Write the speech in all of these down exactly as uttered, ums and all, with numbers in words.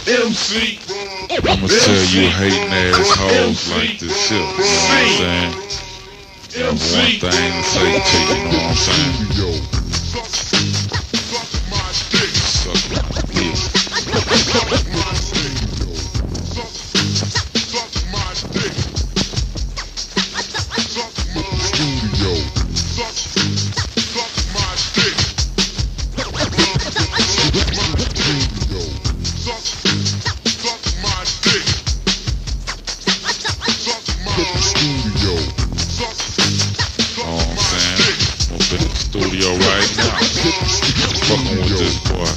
M C. I'ma tell you hating ass hoes like this shit, you know what I'm saying? I have one thing to say to you, you know what I'm saying? Suck my dick. Studio right now, fucking with this boy.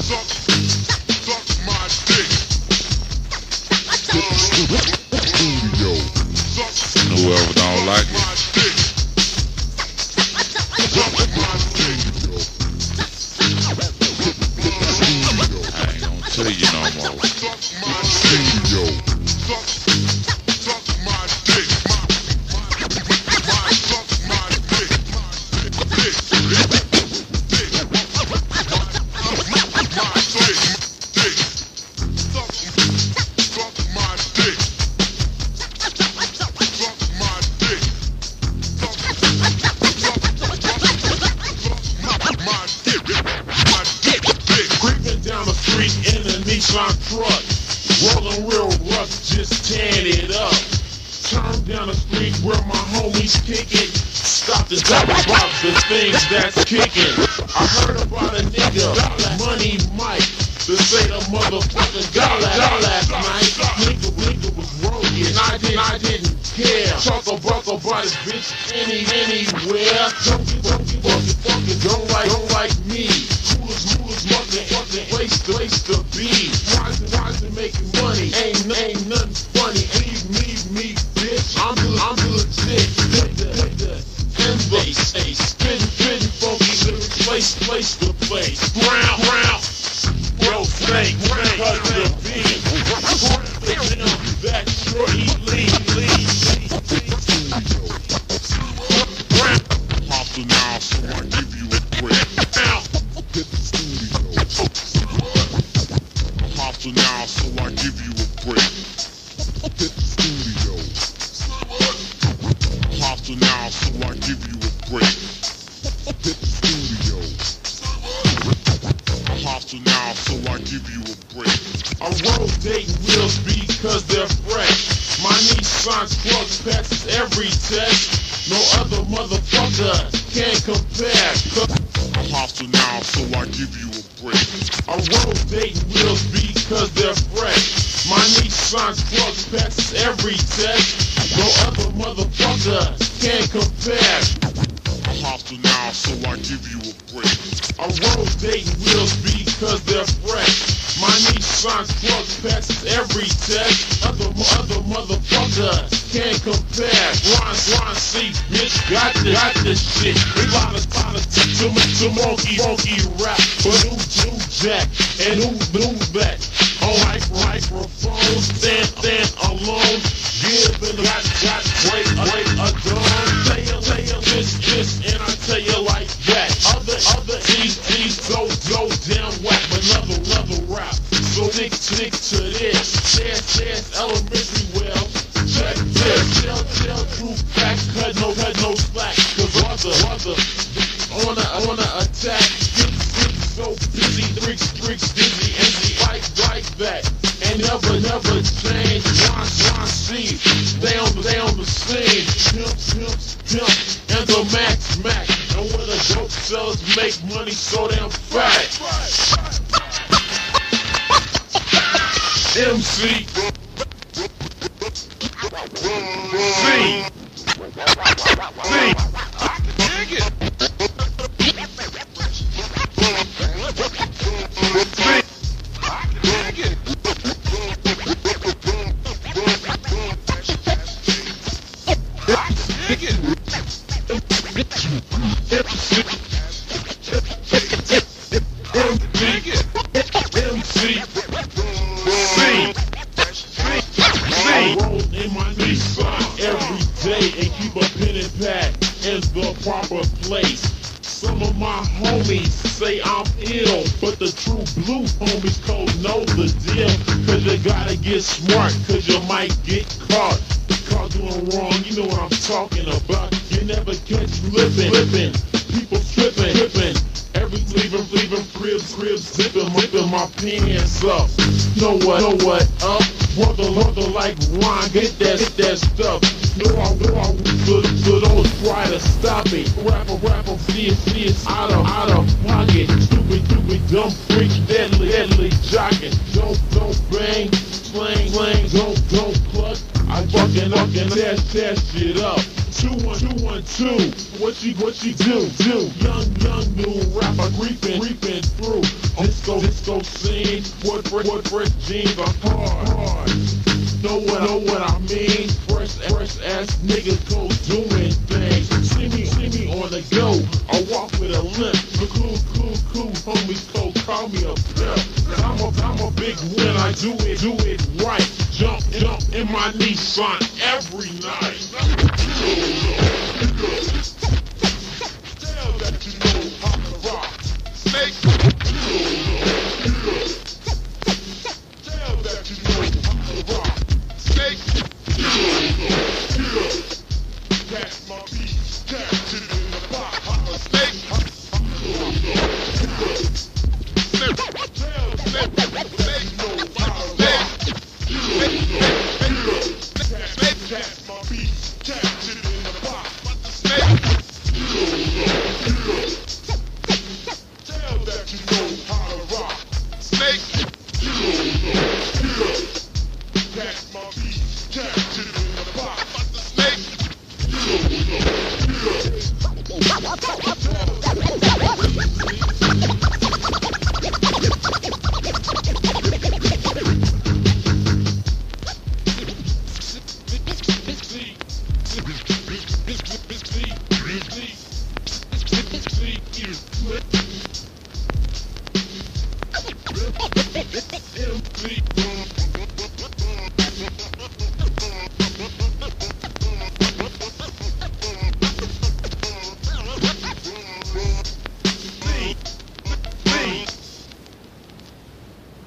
And whoever don't like it, I ain't gonna tell you no more. In a Nissan truck, rolling real rough, just tearing it up. Turn down the street where my homies kicking. Stop the talk about the things that's kicking. I heard about a nigga, Money Mike, to say the motherfucker got last night. Nigga, nigga was broken, I didn't, I didn't care. Talk about about his bitch any, anywhere. Don't get, don't get, fucking, fucking, don't like, don't like me. Coolest, coolest, fucking, fucking, place to, place to be. Rising, rising, making money, ain't, ain't nothing funny. Leave me, me, bitch. I'm, I'm legit. Nigga, nigga, and bass, ace, spitting, spitting, funky, lyrics, place, place to place. Round, round, bro, snake, cut the beat. That shorty, leave, leave, leave. Hostile now, so I give you a break. Now, hostile now, so I give you a break. Hostile now, so I give you a break. Hostile now, so I give you a break. I rotate wheels because they're fresh. My Nissan's plugs passes every test. No other motherfucker can compare. Hostile now, so I give you a break. I rotate wheels because they're fresh. My Nissan's plugs passes every test. No other motherfucker can compare. Hostile now, so I give you a break. I rotate wheels because they're fresh. My Nissan's plugs passes every test. Other other motherfucker can't compare. Ron, Ron C, bitch, got this, got this shit. We got us, got us to, to, to monkey, monkey rap. But who, who jack, and who, who that? On microphone, stand, stand alone. Give and got, got, break, break a gun. Tell you, tell you this, this, and I tell you like that. Other, other, these, these, go, go down whack, another, another rap. So stick, stick to this. Share, share, elementary well. Check this. Tell, tell, true fact. Cut no, cut no slack. Cause other, other, on a, on a attack. Get, get so busy, tricks, tricks, dizzy, and the like, like that. And never, never change. Ron, Ron C, stay on, stay on the scene. Pimp, pimp, pimp, and the max, max. And when the dope sellers make money so damn fat. M C C C I can dig it. C I can dig it. I can dig it. M C M C I roll in my Nissan every day and keep a pen and pad you gotta get smart, cause you might get caught. Caught doing wrong, you know what I'm talking about. You never catch flipping, flipping. People flipping, flipping. Every leaving, leaving, cribs, cribs, zipping, ripping my pants up. Know what, know what, up? Brother, brother like Ron, get that, get that stuff. Know I, know I, but, but don't try to stop it. Rapper, rapper, see it, see it, out of, out of pocket. Stupid, stupid, dumb freak, deadly, deadly, jocking. Don't, don't bang, slang, slang, don't, don't cluck. I fucking, fucking, dash, dash shit up. Two one, two one, two. What you, what you do, do? Young, young new rapper creeping, creeping through. Disco, disco scene. What, what, what, fresh jeans are hard, hard. Know what, know what I mean? Fresh, fresh ass niggas go doing things. See me, see me on the go. I walk with a limp. The cool, cool, cool homies cold call me a pimp. I'm a, I'm a big win. I do it, do it right. Jump, jump in my Nissan every night. Tell that you know how to rock. Snake. Tell that you know how to rock. Snake. Catch my beat, catch it in the pot. Snake. Snake. Tell snake, snake know how to rock. Snake. Catch my beat, catch it in the pot. Snake. Tell that you know how to rock. Snake. Catch my beat, catch it in the pot. Snake. M C